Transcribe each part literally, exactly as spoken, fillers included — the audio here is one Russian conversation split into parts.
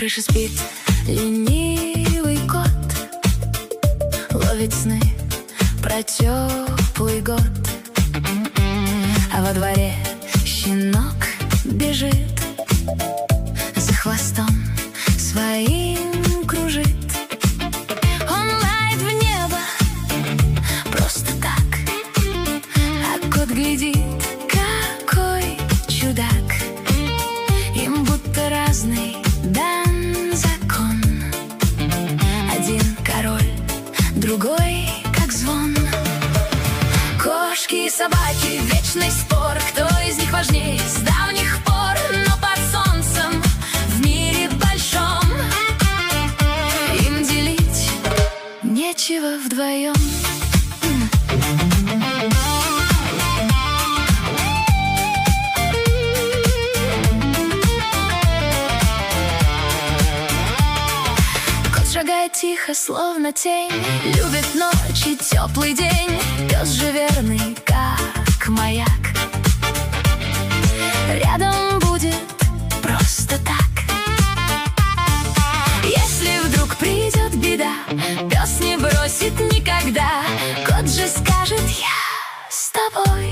крыше спит ленивый кот, ловит сны про теплый год. А во дворе щенок бежит, за хвостом своим кружит. Он лает в небо просто так, а кот глядит, какой чудак. Им будто разный дан закон, один король, другой как звон. Кошки и собаки, вечный спор, кто из них важнее с давних пор. Но под солнцем в мире большом им делить нечего вдвоем. Шагает тихо, словно тень, любит ночь и теплый день. Пес же верный, как маяк, рядом будет просто так. Если вдруг придет беда, пес не бросит никогда. Кот же скажет: я с тобой,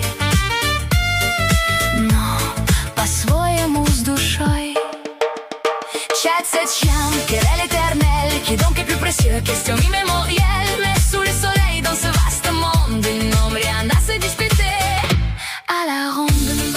но по-своему с dушой. Chaque septième, quelle est l'éternel qui donc est plus précieux? Question immémorielle, mais sous le soleil, dans ce vaste monde, ils n'ont rien à se disputer. À la ronde.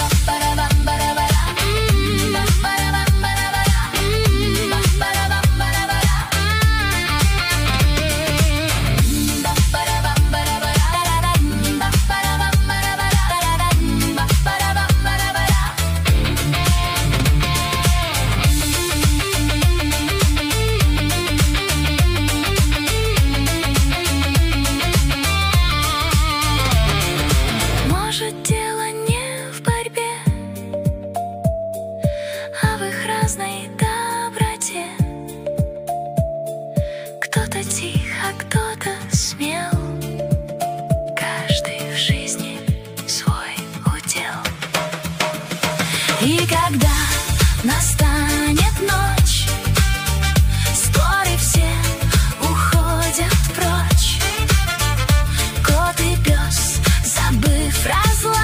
Дело не в борьбе, а в их разной доброте. Кто-то тих, а кто-то смел, каждый в жизни свой удел. И когда